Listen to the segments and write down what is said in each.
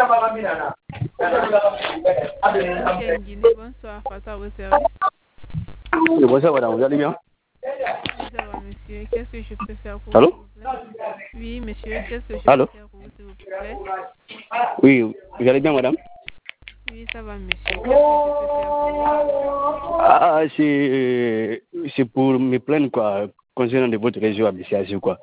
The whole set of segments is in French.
Bonsoir, face à vos services. Bonsoir, madame, vous allez bien? Ça va, monsieur. Qu'est-ce que je peux faire pour Allô? vous? Oui, monsieur. Qu'est-ce que je peux faire pour vous, s'il vous plaît? Oui, vous allez bien, madame? Oui, ça va, monsieur. Qu'est-ce que je peux faire pour vous? Ah, c'est pour me plaindre, quoi, concernant de votre réseau à BCAC, quoi.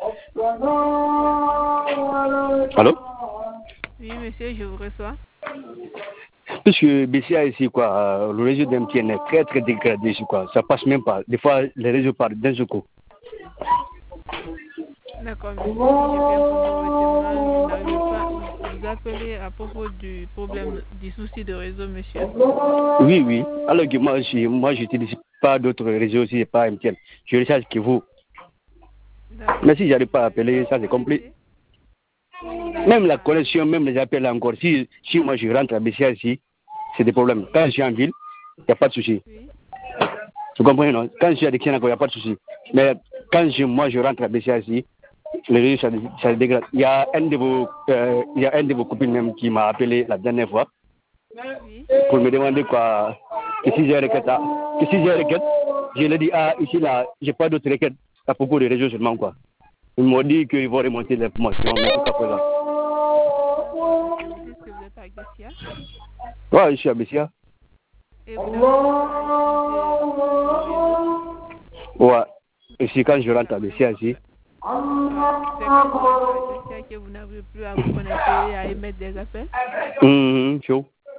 Allô? Oui, monsieur, je vous reçois. Parce que BCA ici, quoi, le réseau d'MTN est très très dégradé ici, quoi. Ça passe même pas. Des fois, les réseaux partent d'un seul coup. D'accord, monsieur. Si j'ai bien compris votre demande, vous n'arrivez pas vous appeler à propos du problème, du souci de réseau, monsieur. Oui, oui. Alors que moi, je n'utilise pas d'autres réseaux aussi, pas MTN. Je recharge que vous. Mais si j'arrive pas à appeler, ça c'est compliqué. Même la connexion, même les appels encore. Si moi je rentre à BCA ici, c'est des problèmes. Quand je suis en ville, il n'y a pas de souci. Oui. Vous comprenez, non? Quand je suis à Dixon, il n'y a pas de souci. Mais quand moi je rentre à BCA ici, le réseau, ça se dégrade. Il y a un de vos copines même qui m'a appelé la dernière fois pour me demander quoi, que si j'ai requête, je lui ai dit, ici là, j'ai pas d'autres requêtes à propos des réseaux seulement, quoi. Ils m'ont dit qu'ils vont remonter l'information, mais jusqu'à présent. Vous dites que vous êtes à Bessia? Ouais, je suis à Bessia. Et vous avez ouais, ici quand je rentre à Bessia ici. C'est quand vous rentrez à Bessia que vous n'avez plus à vous connecter et à émettre des appels? Chaud.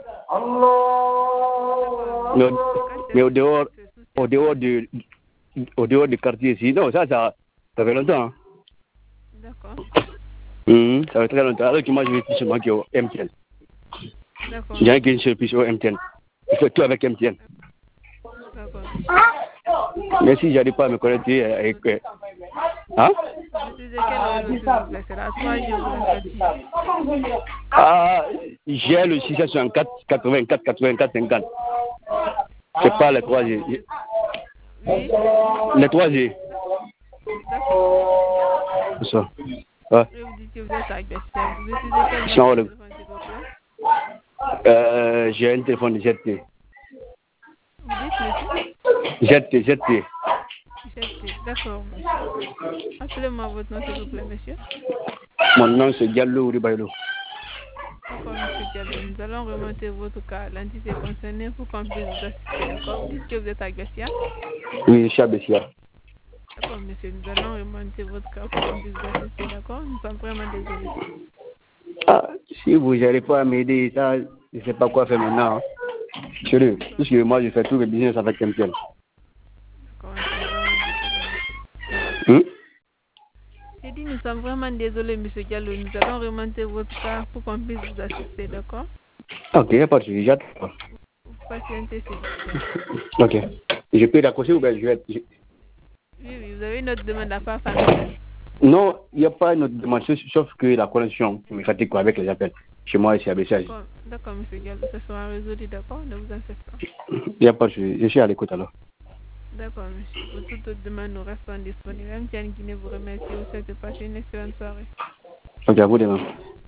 Mais au dehors du quartier ici, non, ça fait longtemps. Hein. D'accord. Ça fait très longtemps. Alors que moi, je vais plus seulement au MTN. D'accord. J'ai qu'une seule puce au MTN. Il faut tout avec MTN. D'accord. Mais si j'arrive pas à me connecter avec... Hein? Vous utilisez quel réseau, s'il vous plaît? C'est la 3G ou la 4G? J'ai le 664, 84, 84, 50. C'est pas le 3G. Oui. Le 3G. D'accord. C'est ça. Ouais. Et vous dites que vous êtes à Bessia. Vous utilisez quel téléphone, s'il vous plaît? J'ai un téléphone ZT. Vous dites, monsieur? ZT. D'accord, monsieur. Appelez-moi votre nom, s'il vous plaît, monsieur. Mon nom, c'est Diallo Ribailo. D'accord, monsieur Diallo. Nous allons remonter votre cas à l'entité concernée pour qu'on puisse vous assister, d'accord? Vous dites que vous êtes à Bessia? Oui, je suis à Bessia. D'accord, monsieur. Nous allons remonter votre cas pour qu'on puisse vous assister, d'accord? Nous sommes vraiment désolés. Si vous n'arrivez pas à m'aider, ça, je ne sais pas quoi faire maintenant. Hein. Sérieux, parce que moi, je fais tout le business avec MTN. J'ai dit, nous sommes vraiment désolés, monsieur Diallo. Nous allons remonter votre cas pour qu'on puisse vous assister, d'accord? Ok, il n'y a pas de souci, j'attends. Vous patientez, s'il vous plaît. Ok. Je peux l'accrocher ou bien je vais... Oui, vous avez une autre demande à faire familiale. Non, il n'y a pas une autre demande, sauf que la connexion me fatigue quoi, avec les appels. Chez moi, c'est à Bessage. D'accord, monsieur Diallo, ça sera résolu, d'accord? Ne vous en faites pas. Il n'y a pas de souci, je suis à l'écoute alors. D'accord, monsieur. Pour toute autre demande, nous restons disponibles. MTN Guinée vous remercie. Vous souhaite de passer une excellente soirée. Ok, à vous demain.